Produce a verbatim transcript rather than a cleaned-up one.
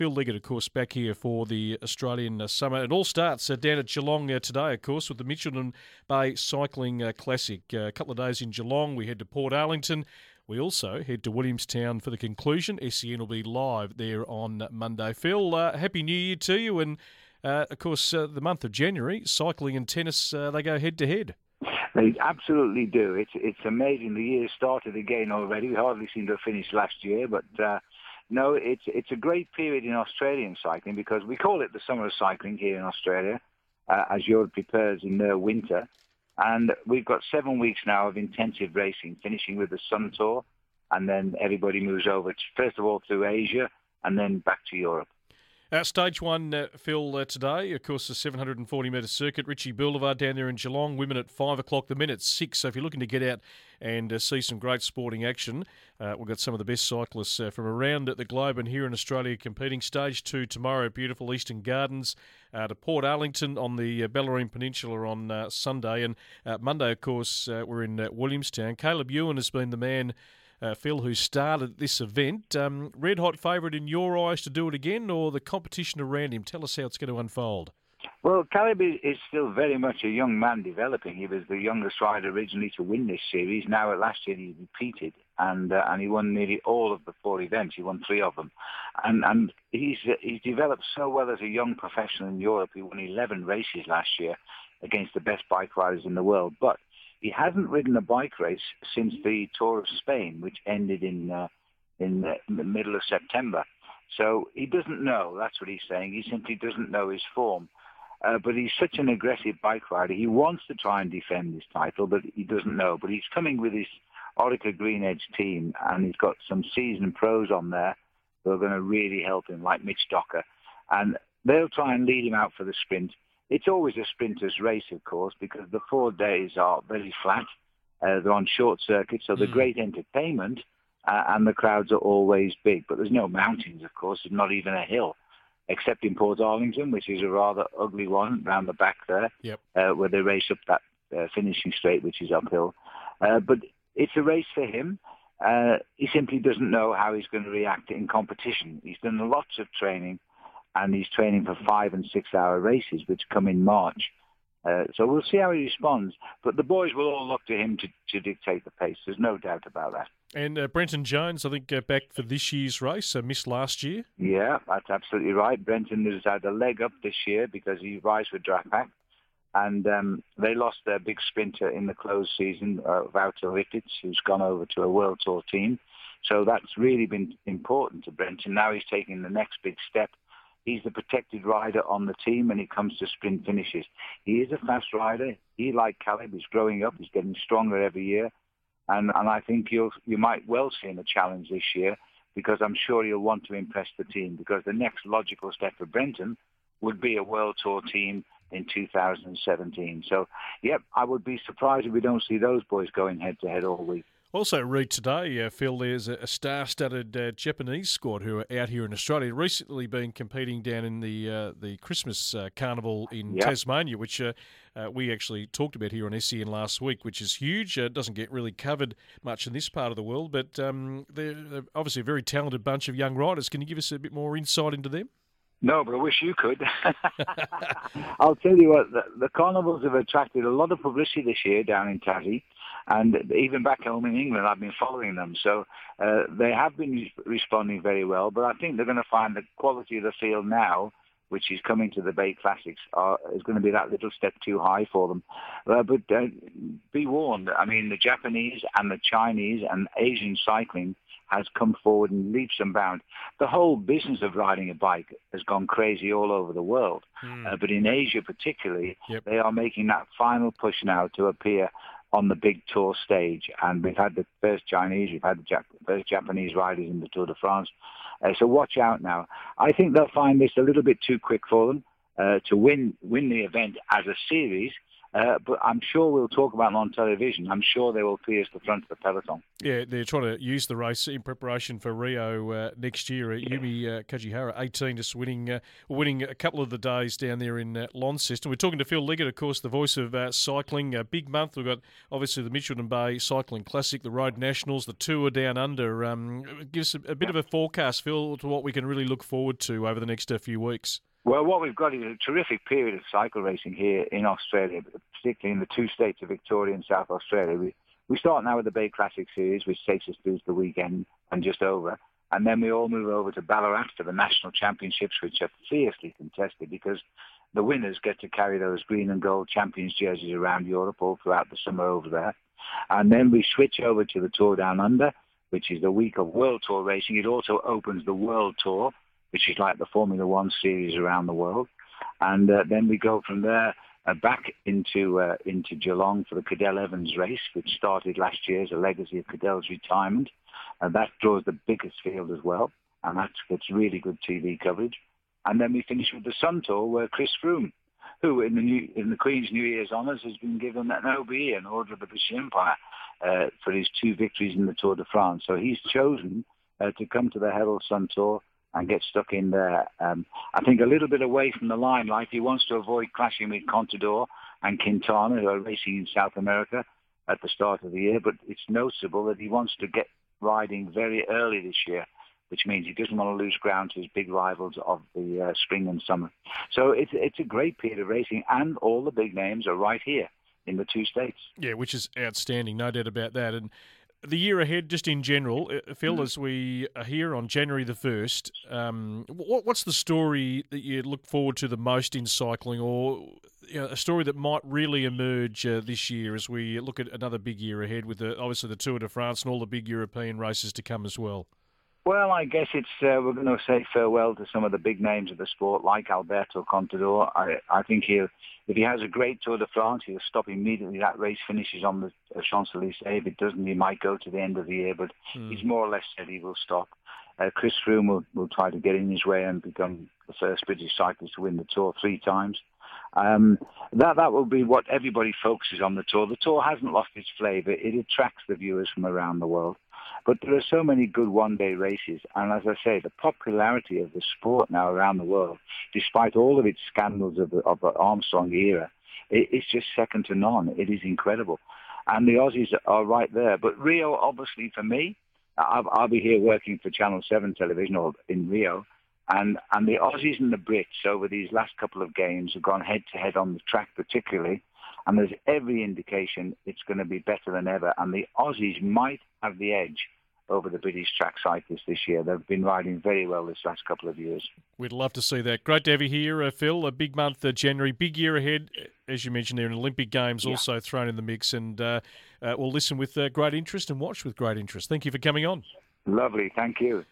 Phil Liggett, of course, back here for the Australian uh, Summer. It all starts uh, down at Geelong uh, today, of course, with the Mitchelton Bay Cycling uh, Classic. Uh, a couple of days in Geelong, we head to Port Arlington. We also head to Williamstown for the conclusion. S E N will be live there on Monday. Phil, uh, Happy New Year to you. And, uh, of course, uh, the month of January, cycling and tennis, uh, they go head-to-head. They absolutely do. It's it's amazing. The year started again already. We hardly seem to have finished last year, but uh, no, it's it's a great period in Australian cycling because we call it the summer of cycling here in Australia, uh, as Europe prepares in their winter. And we've got seven weeks now of intensive racing, finishing with the Sun Tour, and then everybody moves over, to, first of all, through Asia, and then back to Europe. Uh, stage one, uh, Phil, uh, today, of course, the seven hundred forty metre circuit, Ritchie Boulevard down there in Geelong, women at five o'clock, the men at six. So if you're looking to get out and uh, see some great sporting action, uh, we've got some of the best cyclists uh, from around the globe and here in Australia competing. Stage two tomorrow, beautiful Eastern Gardens, uh, to Port Arlington on the uh, Bellarine Peninsula on uh, Sunday. And uh, Monday, of course, uh, we're in uh, Williamstown. Caleb Ewan has been the man, Uh, Phil, who started this event. Um, red hot favourite in your eyes to do it again, or the competition around him? Tell us how it's going to unfold. Well, Caleb is, is still very much a young man developing. He was the youngest rider originally to win this series. Now, at last year, he repeated, and uh, and he won nearly all of the four events. He won three of them, and and he's uh, he's developed so well as a young professional in Europe. He won eleven races last year against the best bike riders in the world, but he hasn't ridden a bike race since the Tour of Spain, which ended in uh, in, uh, in the middle of September. So he doesn't know. That's what he's saying. He simply doesn't know his form. Uh, but he's such an aggressive bike rider. He wants to try and defend his title, but he doesn't know. But he's coming with his Orica Green Edge team, and he's got some seasoned pros on there who are going to really help him, like Mitch Docker. And they'll try and lead him out for the sprint. It's always a sprinter's race, of course, because the four days are very flat. Uh, they're on short circuits, so they're Mm. great entertainment, uh, and the crowds are always big. But there's no mountains, of course. There's not even a hill, except in Port Arlington, which is a rather ugly one round the back there, Yep. uh, where they race up that uh, finishing straight, which is uphill. Uh, but it's a race for him. Uh, he simply doesn't know how he's going to react in competition. He's done lots of training, and he's training for five and six hour races, which come in March. Uh, so we'll see how he responds. But the boys will all look to him to, to dictate the pace. There's no doubt about that. And uh, Brenton Jones, I think, uh, back for this year's race, uh, missed last year. Yeah, that's absolutely right. Brenton has had a leg up this year because he rides with Drapac. And um, they lost their big sprinter in the closed season, uh, Wouter Ricketts, who's gone over to a World Tour team. So that's really been important to Brenton. Now he's taking the next big step. He's the protected rider on the team when it comes to sprint finishes. He is a fast rider. He, like Caleb, is growing up. He's getting stronger every year. And, and I think you'll, you might well see him a challenge this year because I'm sure he'll want to impress the team because the next logical step for Brenton would be a World Tour team in two thousand seventeen. So, yep, I would be surprised if we don't see those boys going head-to-head all week. Also read today, uh, Phil, there's a, a star-studded uh, Japanese squad who are out here in Australia. Recently been competing down in the uh, the Christmas uh, carnival in Yep. Tasmania, which uh, uh, we actually talked about here on S E N last week, which is huge. Uh, doesn't get really covered much in this part of the world, but um, they're, they're obviously a very talented bunch of young riders. Can you give us a bit more insight into them? No, but I wish you could. I'll tell you what, the, the carnivals have attracted a lot of publicity this year down in Tassie, and even back home in England, I've been following them. So uh, they have been re- responding very well, but I think they're going to find the quality of the field now, which is coming to the Bay Classics, are, is going to be that little step too high for them. Uh, but uh, be warned, I mean, the Japanese and the Chinese and Asian cycling has come forward in leaps and bounds. The whole business of riding a bike has gone crazy all over the world. Mm. Uh, but in Asia particularly, Yep. they are making that final push now to appear on the big tour stage. And we've had the first Chinese, we've had the Jap- first Japanese riders in the Tour de France. Uh, so watch out now. I think they'll find this a little bit too quick for them uh, to win win the event as a series. Uh, but I'm sure we'll talk about them on television. I'm sure they will pierce the front of the peloton. Yeah, they're trying to use the race in preparation for Rio uh, next year. Uh, Yumi uh, Kajihara, eighteen, just winning uh, winning a couple of the days down there in uh, Launceston. We're talking to Phil Liggett, of course, the voice of uh, cycling. A big month. We've got, obviously, the Mitchelton Bay Cycling Classic, the Road Nationals, the Tour Down Under. Um, give us a, a bit of a forecast, Phil, to what we can really look forward to over the next uh, few weeks. Well, what we've got is a terrific period of cycle racing here in Australia, particularly in the two states of Victoria and South Australia. We, we start now with the Bay Classic Series, which takes us through the weekend and just over. And then we all move over to Ballarat for the national championships, which are fiercely contested because the winners get to carry those green and gold champions jerseys around Europe all throughout the summer over there. And then we switch over to the Tour Down Under, which is the week of World Tour racing. It also opens the World Tour, which is like the Formula One series around the world. And uh, then we go from there uh, back into uh, into Geelong for the Cadel Evans race, which started last year as a legacy of Cadel's retirement. And that draws the biggest field as well. And that gets really good T V coverage. And then we finish with the Sun Tour, where Chris Froome, who in the New, in the Queen's New Year's Honours has been given an O B E, an Order of the British Empire, uh, for his two victories in the Tour de France. So he's chosen uh, to come to the Herald Sun Tour and get stuck in there. Um, I think a little bit away from the limelight. He wants to avoid clashing with Contador and Quintana, who are racing in South America at the start of the year. But it's noticeable that he wants to get riding very early this year, which means he doesn't want to lose ground to his big rivals of the uh, spring and summer. So it's, it's a great period of racing, and all the big names are right here in the two states. Yeah, which is outstanding, no doubt about that. And the year ahead, just in general, Phil, mm. as we are here on January the first, um, what, what's the story that you look forward to the most in cycling, or you know, a story that might really emerge uh, this year as we look at another big year ahead with the, obviously the Tour de France and all the big European races to come as well? Well, I guess it's uh, we're going to say farewell to some of the big names of the sport, like Alberto Contador. I, I think he'll, if he has a great Tour de France, he'll stop immediately. That race finishes on the uh, Champs-Élysées. If it doesn't, he might go to the end of the year, but mm. he's more or less said he will stop. Uh, Chris Froome will, will try to get in his way and become the first British cyclist to win the Tour three times. Um, that that will be what everybody focuses on the Tour. The Tour hasn't lost its flavour. It attracts the viewers from around the world. But there are so many good one-day races, and as I say, the popularity of the sport now around the world, despite all of its scandals of the, of the Armstrong era, it, it's just second to none. It is incredible. And the Aussies are right there. But Rio, obviously, for me, I'll, I'll be here working for Channel seven television or in Rio, and, and the Aussies and the Brits over these last couple of games have gone head-to-head on the track particularly, and there's every indication it's going to be better than ever. And the Aussies might have the edge over the British track cyclists this year. They've been riding very well this last couple of years. We'd love to see that. Great to have you here, uh, Phil. A big month, uh, January. Big year ahead, as you mentioned there, in Olympic Games yeah. also thrown in the mix. And uh, uh, we'll listen with uh, great interest and watch with great interest. Thank you for coming on. Lovely. Thank you.